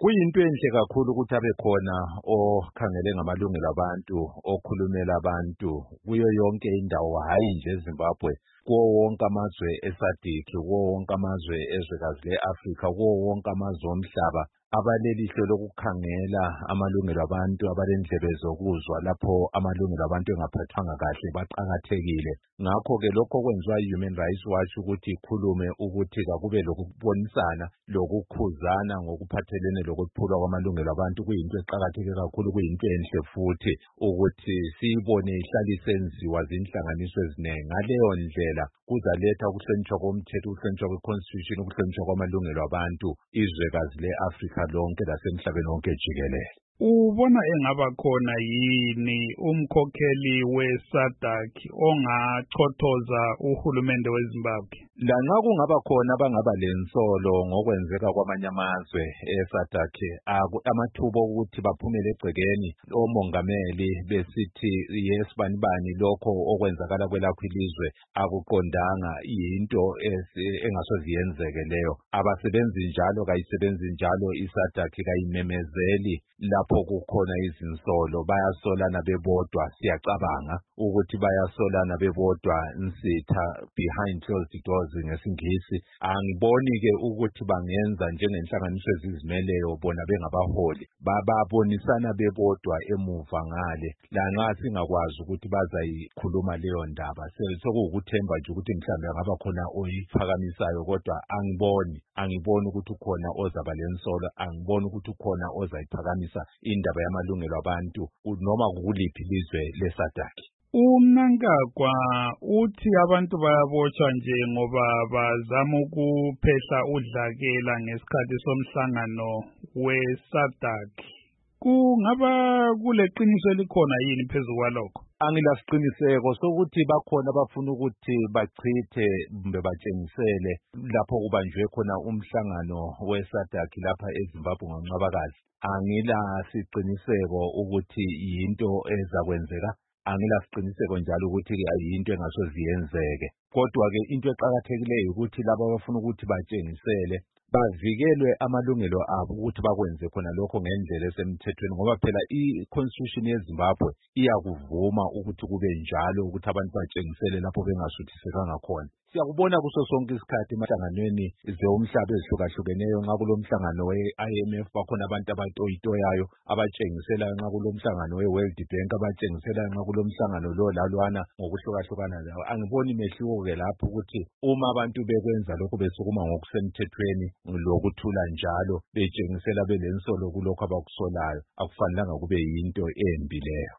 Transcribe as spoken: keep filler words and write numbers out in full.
Kuyinto enhle kakhulu ukuthi abe khona okhangele ngamalungelo abantu, okhulumela abantu kuyo yonke indawo, hayi nje eZimbabwe, kuwo wonke amazwe eSADC, kuwo wonke amazwe ezwekazi le-Afrika, kuwo wonke amazwe omhlaba abalelihle lokukhangela amalungelo abantu, abalendlebe zokuzwa lapho amalungelo abantu engaphathwanga kahle baqakathekile. Ngakho-ke lokho kwenziwa yi-Human Rights Watch ukuthi ikhulume ukuthi kakube lokubonisana lokukhuzana ngokuphathelene lokuphulwa kwamalungelo abantu kuyinto eqakatheke kakhulu, kuyinto enhle futhi ukuthi siyibone ihlale isenziwa zinhlanganiso eziningi. Ngaleyo ndlela kuzaletha ukuhlonishwa komthetho, ukuhlonishwa kwe-constitution, ukuhlonishwa kwamalungelo abantu izwekazi le-Afrika lonke lasemhlabeni wonke jikelele. Ubona engaba khona yini umkhokheli we-SADC ongachothoza uhulumende weZimbabwe? Lanxa kungaba khona abangaba lensolo ngokwenzeka kwamanye amazwe e-SADC, amathuba okuthi baphumele egcekeni omongameli besithi yes banibani lokho okwenzakala kwelakho ilizwe akuqondanga, yinto engasoze yenzeke leyo. Abasebenzi njalo, kayisebenzi njalo i-SADC, kayimemezeli lapho kukhona izinsolo. Bayasolana bebodwa, siyacabanga ukuthi bayasolana bebodwa nsitha behind closed doors ngesingisi. Angiboni-ke ukuthi bangenza njengenhlanganiso ezizimeleyo bona bengabaholi, bababonisana bebodwa emuva ngale. Lanxa singakwazi ukuthi bazayikhuluma leyo ndaba, sekuwukuthemba nje ukuthi mhlawumbe ngaba khona oyiphakamisayo, kodwa angiboni angiboni ukuthi ukhona ozaba lensolo, angiboni ukuthi ukhona ozayiphakamisa indaba yamalungelo abantu noma kuliphi ilizwe le-SADC. UMnangagwa uthi abantu bayabotshwa nje ngoba bazama ukuphehla udlakela ngesikhathi somhlangano we-SADC. Kungaba kuleqiniso elikhona yini phezu kwalokho? Angilasiqiniseko sokuthi bakhona abafuna ukuthi bachithe kumbe batshengisele lapho kubanjwe khona umhlangano we-SADC lapha eZimbabwe ngoNcwabakazi. Angilasiqiniseko ukuthi yinto ezakwenzeka, angilasiqiniseko njalo ukuthi yinto engasoze yenzeke. Kodwa-ke into eqakathekileyo ukuthi laba abafuna ukuthi batshengisele bavikelwe amalungelo abo ukuthi bakwenze khona lokho ngendlela esemthethweni, ngoba phela i-constitution yeZimbabwe iyakuvuma ukuthi kube njalo, ukuthi abantu batshengisele lapho bengasuthisekanga khona. Siyakubona kuso sonke isikhathi emahlanganweni zomhlaba ezihlukahlukeneyo. Nxa kulomhlangano we-I M F bakhona abantu abatoyitoyayo abatshengisela, nxa kulomhlangano we-World Bank abatshengisela, nxa kulomhlangano lo lalwana ngokuhlukahlukana lawo. Angiboni mehluko-ke lapho ukuthi uma abantu bekwenza lokho besukuma ngokusemthethweni lokuthula njalo betshengisela belensolo kulokho abakusolayo, akufanelanga kube yinto embi leyo.